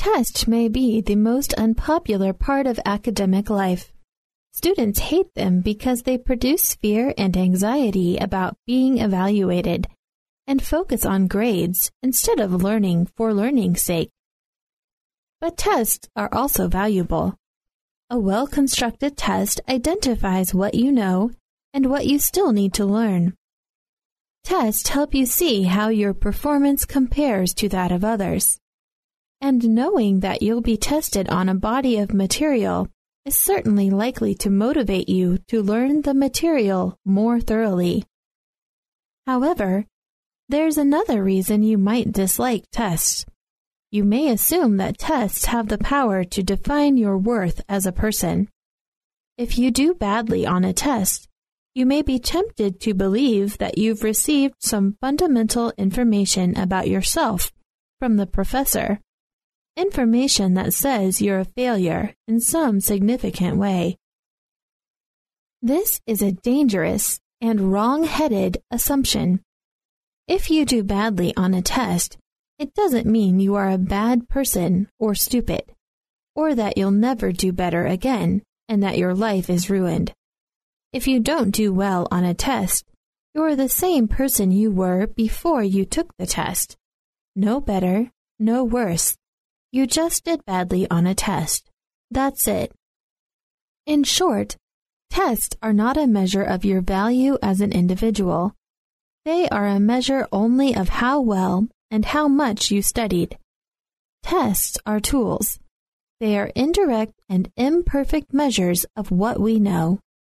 Tests may be the most unpopular part of academic life. Students hate them because they produce fear and anxiety about being evaluated and focus on grades instead of learning for learning's sake. But tests are also valuable. A well-constructed test identifies what you know and what you still need to learn. Tests help you see how your performance compares to that of others. And knowing that you'll be tested on a body of material is certainly likely to motivate you to learn the material more thoroughly. However, there's another reason you might dislike tests. You may assume that tests have the power to define your worth as a person. If you do badly on a test, you may be tempted to believe that you've received some fundamental information about yourself from the professor. Information that says you're a failure in some significant way. This is a dangerous and wrong-headed assumption. If you do badly on a test, it doesn't mean you are a bad person or stupid, or that you'll never do better again and that your life is ruined. If you don't do well on a test, you're the same person you were before you took the test. No better, no worse. You just did badly on a test. That's it. In short, tests are not a measure of your value as an individual. They are a measure only of how well and how much you studied. Tests are tools. They are indirect and imperfect measures of what we know.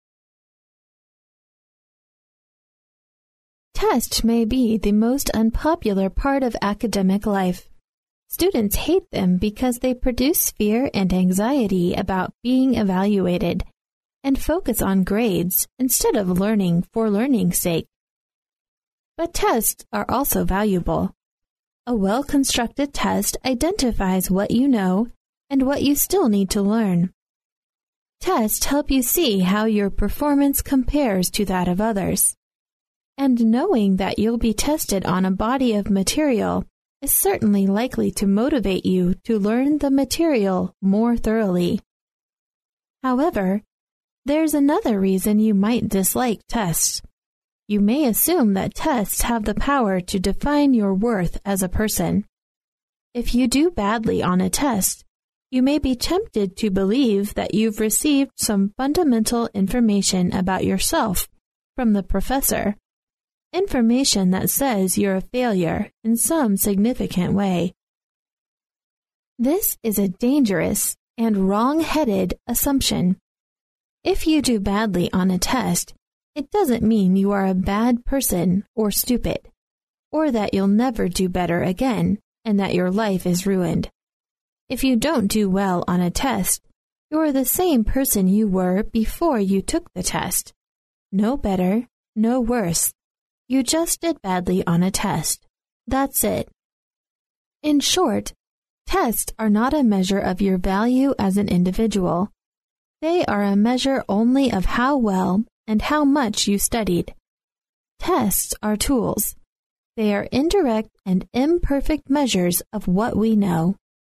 Tests may be the most unpopular part of academic life. Students hate them because they produce fear and anxiety about being evaluated and focus on grades instead of learning for learning's sake. But tests are also valuable. A well-constructed test identifies what you know and what you still need to learn. Tests help you see how your performance compares to that of others. And knowing that you'll be tested on a body of material is certainly likely to motivate you to learn the material more thoroughly. However, there's another reason you might dislike tests. You may assume that tests have the power to define your worth as a person. If you do badly on a test, you may be tempted to believe that you've received some fundamental information about yourself from the professor. Information that says you're a failure in some significant way. This is a dangerous and wrong-headed assumption. If you do badly on a test, it doesn't mean you are a bad person or stupid, or that you'll never do better again and that your life is ruined. If you don't do well on a test, you're the same person you were before you took the test. No better, no worse. You just did badly on a test. That's it. In short, tests are not a measure of your value as an individual. They are a measure only of how well and how much you studied. Tests are tools. They are indirect and imperfect measures of what we know.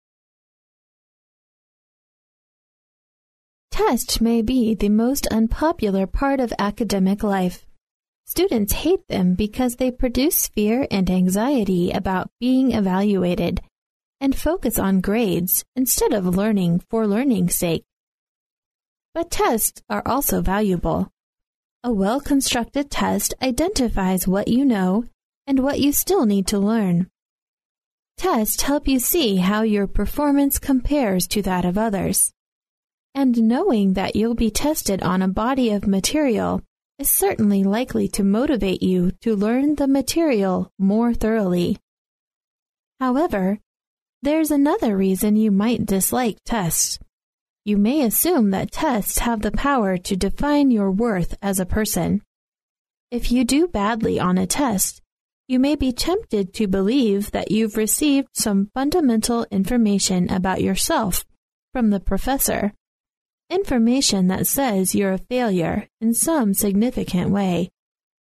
Tests may be the most unpopular part of academic life. Students hate them because they produce fear and anxiety about being evaluated and focus on grades instead of learning for learning's sake. But tests are also valuable. A well-constructed test identifies what you know and what you still need to learn. Tests help you see how your performance compares to that of others. And knowing that you'll be tested on a body of material is certainly likely to motivate you to learn the material more thoroughly. However, there's another reason you might dislike tests. You may assume that tests have the power to define your worth as a person. If you do badly on a test, you may be tempted to believe that you've received some fundamental information about yourself from the professor. Information that says you're a failure in some significant way.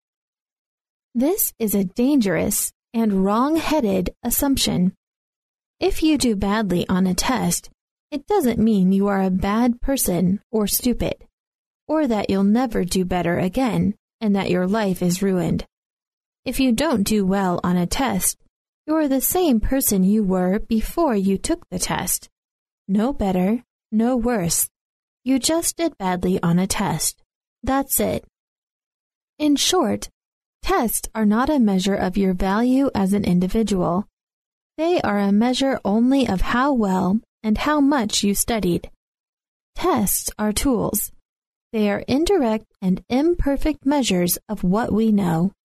This is a dangerous and wrong-headed assumption. If you do badly on a test, it doesn't mean you are a bad person or stupid, or that you'll never do better again and that your life is ruined. If you don't do well on a test, you're the same person you were before you took the test. No better, no worse. You just did badly on a test. That's it. In short, tests are not a measure of your value as an individual. They are a measure only of how well and how much you studied. Tests are tools. They are indirect and imperfect measures of what we know.